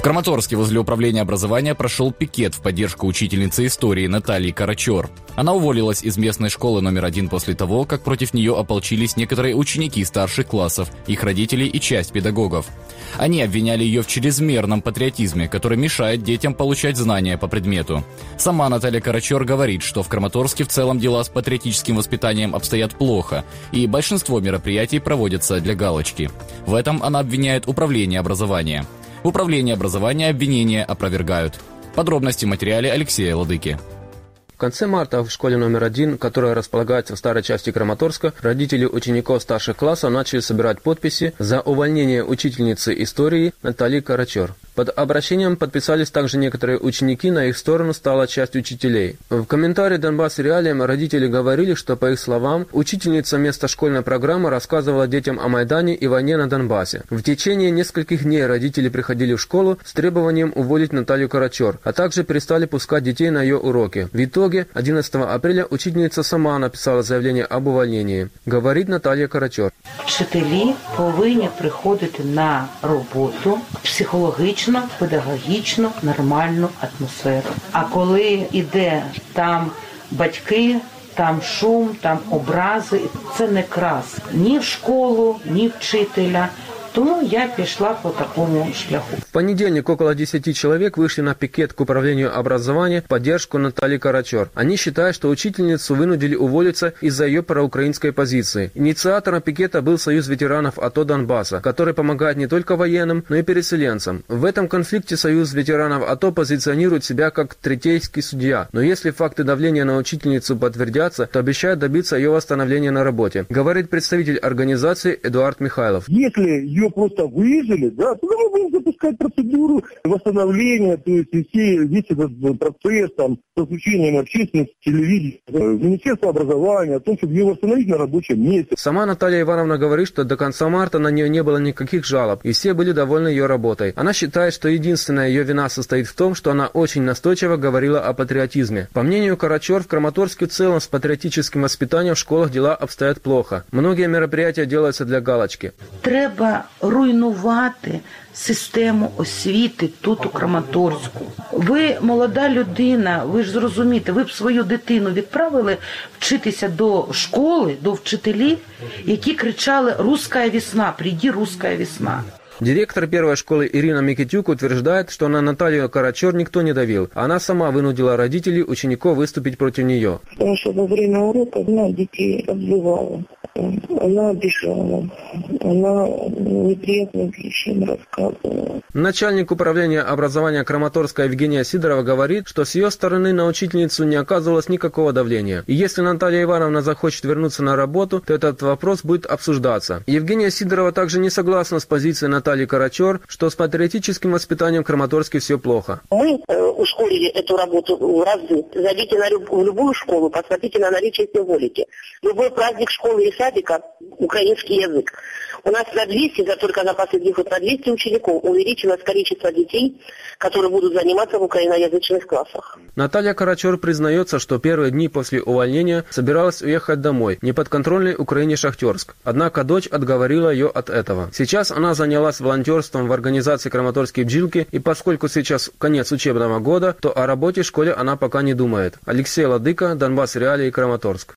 В Краматорске возле управления образования прошел пикет в поддержку учительницы истории Натальи Карачер. Она уволилась из местной школы номер 1 после того, как против нее ополчились некоторые ученики старших классов, их родители и часть педагогов. Они обвиняли ее в чрезмерном патриотизме, который мешает детям получать знания по предмету. Сама Наталья Карачер говорит, что в Краматорске в целом дела с патриотическим воспитанием обстоят плохо, и большинство мероприятий проводятся для галочки. В этом она обвиняет управление образования. В управлении образования обвинения опровергают. Подробности в материале Алексея Ладыки. В конце марта в школе номер 1, которая располагается в старой части Краматорска, родители учеников старших классов начали собирать подписи за увольнение учительницы истории Натальи Карачер. Под обращением подписались также некоторые ученики, на их сторону стала часть учителей. В комментарии Донбасс Реалиям родители говорили, что, по их словам, учительница вместо школьной программы рассказывала детям о Майдане и войне на Донбассе. В течение нескольких дней родители приходили в школу с требованием уволить Наталью Карачер, а также перестали пускать детей на ее уроки. В итоге 11 апреля учительница сама написала заявление об увольнении. Говорит Наталья Карачер. Вчителі повинні приходити на роботу психологічно, педагогічно, нормальну атмосферу. А коли іде там батьки, там шум, там образи, це не крас ні в школу, ні вчителя. Тому я пішла по такому шляху. В понедельник около 10 человек вышли на пикет к управлению образования в поддержку Натальи Карачер. Они считают, что учительницу вынудили уволиться из-за ее проукраинской позиции. Инициатором пикета был Союз ветеранов АТО Донбасса, который помогает не только военным, но и переселенцам. В этом конфликте Союз ветеранов АТО позиционирует себя как третейский судья. Но если факты давления на учительницу подтвердятся, то обещают добиться ее восстановления на работе, говорит представитель организации Эдуард Михайлов. Если ее просто выжили, да, то мы будем запускать процедуру восстановления, то есть весь этот процесс там, с включением общественности, телевидения, Министерства образования, о том, чтобы ее восстановить на рабочем месте. Сама Наталья Ивановна говорит, что до конца марта на нее не было никаких жалоб, и все были довольны ее работой. Она считает, что единственная ее вина состоит в том, что она очень настойчиво говорила о патриотизме. По мнению Карачер, в Краматорске в целом с патриотическим воспитанием в школах дела обстоят плохо. Многие мероприятия делаются для галочки. Треба руйнувати систему освіти тут у Краматорську. Ви молода людина, ви ж зрозумієте, ви б свою дитину відправили вчитися до школи, до вчителів, які кричали «Русская весна, приди, русская весна». Директор первой школы Ирина Микитюк утверждает, что на Наталью Карачер никто не давил. Она сама вынудила родителей, учеников выступить против нее. Потому что во время урока она детей обзывала, она обижала, она неприятные вещи рассказывала. Начальник управления образования Краматорска Евгения Сидорова говорит, что с ее стороны на учительницу не оказывалось никакого давления. И если Наталья Ивановна захочет вернуться на работу, то этот вопрос будет обсуждаться. Евгения Сидорова также не согласна с позицией Натальи Карачер, что с патриотическим воспитанием в Краматорске все плохо. Мы ускорили эту работу в разы. Зайдите в любую школу, посмотрите на наличие символики. Любой праздник школы и садика – украинский язык. У нас на 200, только на последний год, на 200 учеников увеличилось количество детей, которые будут заниматься в украиноязычных классах. Наталья Карачер признается, что первые дни после увольнения собиралась уехать домой, неподконтрольной Украине Шахтерск. Однако дочь отговорила ее от этого. Сейчас она занялась волонтерством в организации «Краматорские бджилки», и поскольку сейчас конец учебного года, то о работе в школе она пока не думает. Алексей Ладыка, Донбасс Реалии, Краматорск.